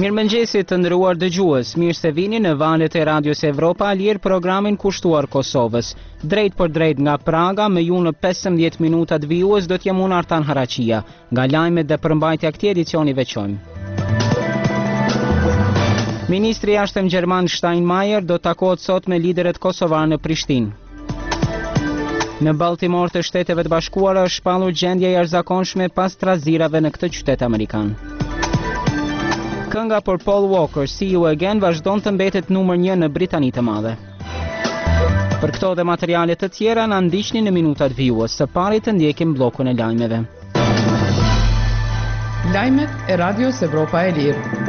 Mirëmëngjesi të nderuar dëgjues, mirë se vini në valët e Radios Evropa Lirë programin kushtuar Kosovës. Drejt për drejt nga Praga, me ju në 15 minutat vijues do t'jem unë Artan Haraqia. Nga lajmet dhe përmbajtja këtij edicioni veçojmë. Ministri i Jashtëm Gjerman Steinmeier do takohet sot me liderët kosovar në Prishtinë. Në Baltimore të Shteteve të Bashkuara është shpallur gjendja e jashtëzakonshme pas trazirave në këtë qytet amerikan. Kënga për Paul Walker, See You Again, vazhdon të mbetet numër 1 në Britani të Madhe. Për këto dhe materiale të tjera na ndiqni në minutat vijues. Së pari të ndjekim bllokun e lajmeve. Lajmet e Radios Evropa e Lirë.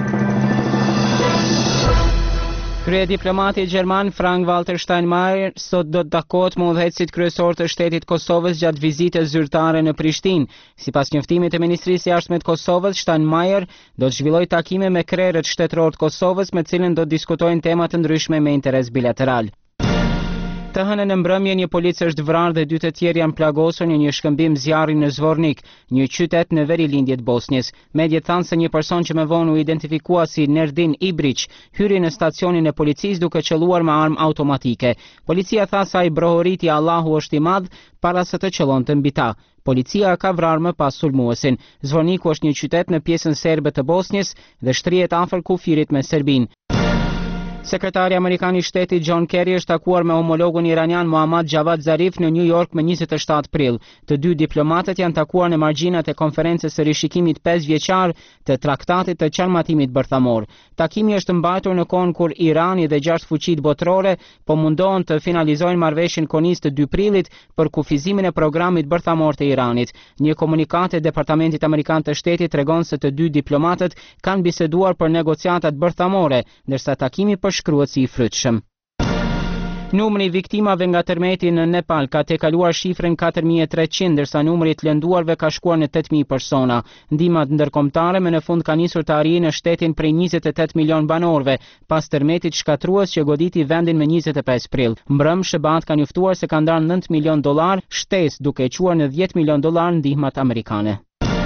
Kryediplomati gjerman Frank-Walter Steinmeier sot do të takohet me udhëheqësit kryesor të shtetit Kosovës gjatë vizitës zyrtare në Prishtinë. Sipas njoftimit të Ministrisë së Jashtme të Kosovës, Steinmeier do të zhvillojë takime me krerët shtetëror të Kosovës, me të cilën do të diskutojnë tema të ndryshme me interes bilateral. Të hënën në mbrëmje një policë është vrarë dhe 2 të tjerë janë plagosur në një shkëmbim zjarri në Zvornik, një qytet në verilindje të Bosnjës. Mediat thanë se një person që më vonë u identifikua si Nerdin Ibrić hyri në stacionin e policisë duke qelluar me armë automatike. Policia tha se ai brohoriti Allahu është i madh para se të qellonte mbi ta. Policia ka vrarë më pas sulmuesin. Zvorniku është një qytet në pjesën serbe të Bosnjës dhe shtrihet afër kufirit me Serbinë. Sekretari Amerikan i Shtetit John Kerry është takuar me homologun iranian Mohammad Javad Zarif në New York me 27 prill. Të dy diplomatët janë takuar në margjinat e konferencës së rishikimit 5 vjeçar të traktatit të qarmatimit bërthamor. Takimi është mbajtur në kohën kur Irani dhe 6 fuqitë botërore po mundohen të finalizojnë marrëveshjen konisë të 2 prillit për kufizimin e programit bërthamor të Iranit. Një komunikat e Departamentit Amerikan të Shtetit tregon se të dy diplomatët kanë biseduar për negociatat bërthamore, ndërsa takimi shkruhet si i frytshëm. Numri i viktimave nga tërmeti në Nepal ka tejkaluar shifrën 4300, ndërsa numri i të lënduarve ka shkuar në 8000 persona. Ndihmat ndërkombëtare më në fund ka nisur të arrijë në shtetin prej 28 milion banorëve, pas tërmetit shkatrues që goditi vendin me 25 prill. Mbrëm SBA ka njoftuar se ka ndarë $9 milion shtesë, duke quar në $10 milion ndihmat amerikane.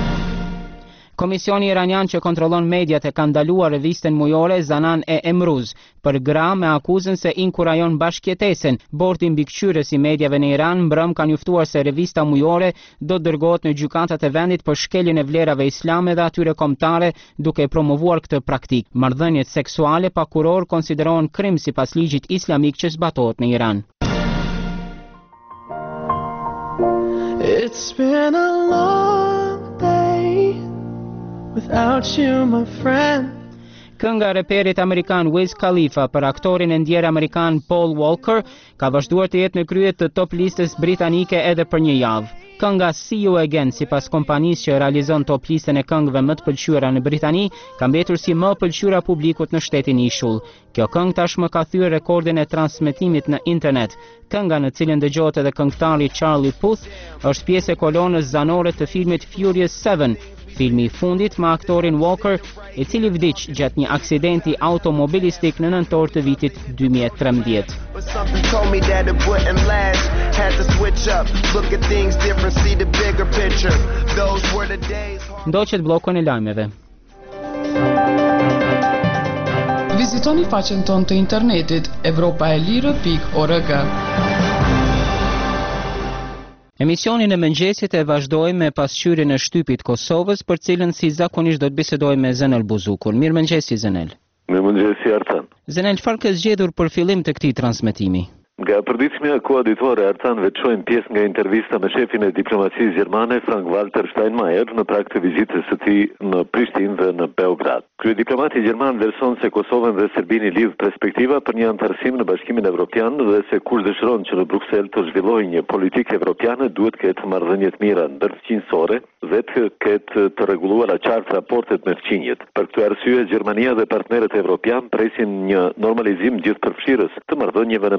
Komisioni iranian që kontrollon mediat e ka ndaluar revistën mujore Zanan e Emruz për gra me akuzën se inkurajon bashkëjetesën. Bordi mbikëqyrës i mediave në Iran mbrëm ka njoftuar se revista mujore do të dërgohet në gjykatat e vendit për shkeljen e vlerave islame dhe atyre kombëtare, duke promovuar këtë praktikë. Marrëdhëniet seksuale pa kuror konsiderohen krim sipas ligjit islamik që zbatohet në Iran. It's been a long day without you, my friend. Kënga reperit amerikan Wiz Khalifa për aktorin e ndjer amerikan Paul Walker ka vazhduar të jetë në krye të top listës britanike edhe për një javë. Kënga See You Again, sipas kompanisë që realizon top listën e këngëve më të pëlqyera në Britani, ka mbetur si më e pëlqyera publikut në shtetin ishull. Kjo këngë tashmë ka thyer rekordin e transmetimit në internet. Kënga, në cilën dëgjohet edhe këngëtari Charlie Puth, është pjesë e kolonës zanore të filmit Furious 7, filmi i fundit me aktorin Walker, i cili vdiq gjatë një aksidenti automobilistik në nëntor të vitit 2013. Ndoqet bllokun e lajmeve. Vizitoni faqen tonë të internetit evropaelire.org. Emisionin e mëngjesit e vazhdojmë me pasqyrjen e shtypit Kosovës, për cilën si zakonisht do të bisedojmë me Zenel Buzukun. Mirëmëngjesi Zenel. Mirëmëngjesi Artan. Zenel, çfarë ke zgjedhur për fillim të këtij transmetimi? Nga përditshmja koaditore Artan veçojmë pjesë nga intervista me shefin e diplomacisë gjermane Frank-Walter Steinmeier në prag të vizitës së tij në Prishtinë dhe në Beograd. Kryediplomati gjerman vlerëson se Kosovën dhe Serbinë lidh perspektiva për një anëtarësim në Bashkimin Evropian dhe se kush dëshiron që në Bruksel të zhvillojë një politikë evropiane duhet ketë marrëdhënie të mira ndërfqinjësore dhe të ketë të rregulluara qartë raportet me fqinjet. Për këtë arsye Gjermania dhe partnerët evropian presin një normalizim gjithëpërfshirës të marrëdhënieve në mes të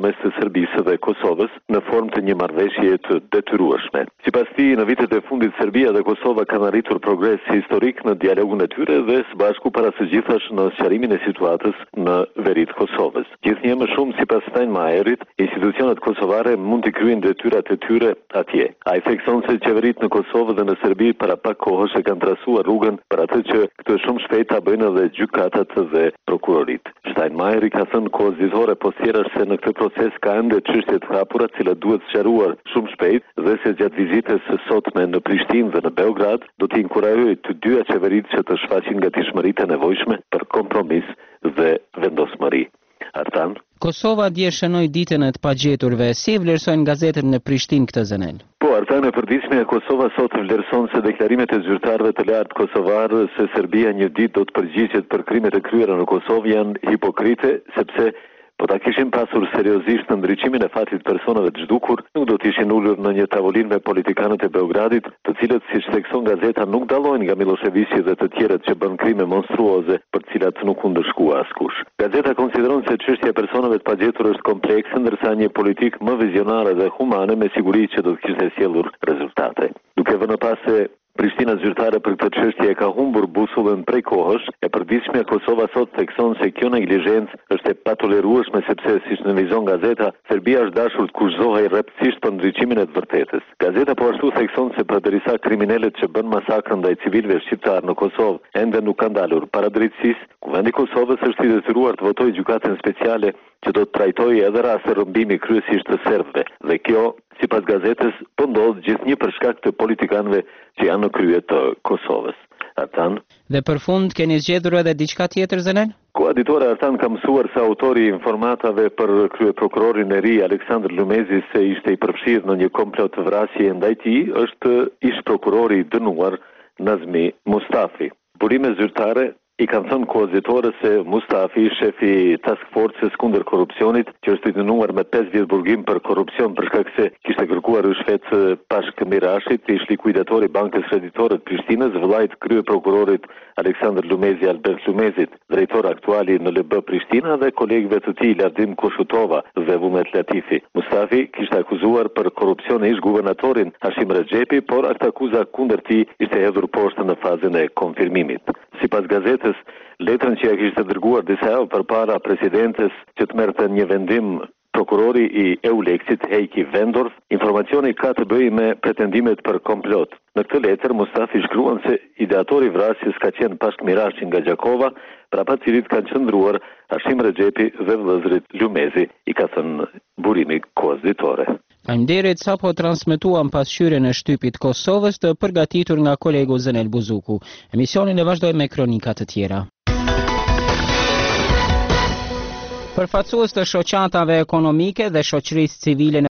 Serbisë dhe Kosovës në formë të një marrëveshje të detyrueshme. Sipas tij, në vitet e fundit Serbia dhe Kosova kanë arritur progres historik në dialogun e tyre dhe së bashku para së gjithash në sqarimin e situatës në veri të Kosovës. Gjithnjë më shumë, sipas Steinmeierit, institucionet kosovare mund të kryejnë detyrat e tyre atje. Ai thekson se qeveritë në Kosovë dhe në Serbi para pak kohësh e kanë trasuar rrugën për atë që këtë shumë shpejt ta bëjnë edhe gjykatat dhe prokurorit. Steinmeier ka thënë kohës ditore postjerash se në këtë proces ka ende çështje të hapura të cilat duhet sqaruar shumë shpejt dhe se gjatë vizitës së sotme në Prishtinë dhe në Beograd do të inkurajojë të dyja qeveritë që të shfaqin gatishmëritë e nevojshme për kompromis dhe vendosmëri. Artan? Kosova dje shënoi ditën e të pagjeturve. Si e vlerësojnë gazetet në Prishtinë këtë zënel? Po, Artan, e përditshme e Kosova sot vlerëson se deklarimet e zyrtarëve të lartë kosovarë se Serbia një ditë do të përgjigjet për krimet e kryera në Kosovë janë hipokrite, sepse po ta kishin pasur seriozisht në ndriçimin e fatit personave të zhdukur, nuk do të ishin ulur në një tavolinë me politikanët e Beogradit, të cilët, siç thekson gazeta, nuk dallojnë nga Miloševići dhe të tjerët që bën krime monstruoze për të cilat nuk u ndëshkua askush. Gazeta konsideron se çështja e personave të pagjetur është komplekse, ndërsa një politik më vizionare dhe humane me siguri që do të kishte sjellur rezultate. Duke vënë pas se Prishtina zyrtare për këtë çështje ka humbur busullën prej kohësh, e përditshme Kosova sot thekson se kjo neglizhencë është e patolerueshme sepse, siç nënvizon gazeta, Serbia është dashur të kushtohej rreptësisht për ndriçimin e të vërtetës. Gazeta po ashtu thekson se përderisa kriminalët që bën masakrën ndaj civilëve shqiptar në Kosovë ende nuk kanë dalur para drejtësisë, Kuvendi i Kosovës është i detyruar të votojë gjykatën speciale që do të trajtojë edhe raste rrëmbimi kryesisht të serbëve. Dhe kjo, sipas gazetës, po ndodh gjithnjë për shkak të politikanëve që janë në krye të Kosovës. Artan? Dhe për fund, keni zgjedhur edhe diçka tjetër, zënel? Koaditore Artan ka mësuar se autori i informatave për kryeprokurorin e ri Aleksandr Lumezi se ishte i përfshirë në një komplot vrasje ndaj tij është ish prokurori i dënuar Nazmi Mustafi. Burime zyrtare i kanë thënë koaditore se Mustafi, shefi task forces kundër korrupsionit, që është i dënuar me 5 vjet burgim për korrupsion për shkak se kishte kërkuar rishfet Pashk Mirashit, ish likuidatori i Bankës Kreditore të Prishtinës, vëllait kryeprokurorit Aleksandr Lumezi Albert Lumezit, drejtor aktuali në LB Prishtina dhe kolegëve të tij Lardim Kushutova dhe Vumet Latifi. Mustafi kishte akuzuar për korrupsion ish guvernatorin Hashim Rexhepi, por atë akuza kundër tij ishte hedhur poshtë në fazën e konfirmimit. Sipas gazetës, letrën që ja kishte dërguar disa javë përpara presidentes që të merrte një vendim prokurori i Euleksit Heiki Vendorf, informacioni ka të bëjë me pretendimet për komplot. Në këtë letër Mustafi shkruan se ideatori i vrasjes ka qenë Pashk Mirashi nga Gjakova, prapat cilit kanë qëndruar Hashim Rexhepi dhe vëllezërit Lumezi, i ka thënë burimi kohës ditore. Faleminderit, sapo transmetuam pasqyrjen e shtypit Kosovës të përgatitur nga kolegu Zënel Buzuku. Emisionin e vazhdojmë me kronika të tjera. Përfaqësues të shoqatave ekonomike dhe shoqërisë civile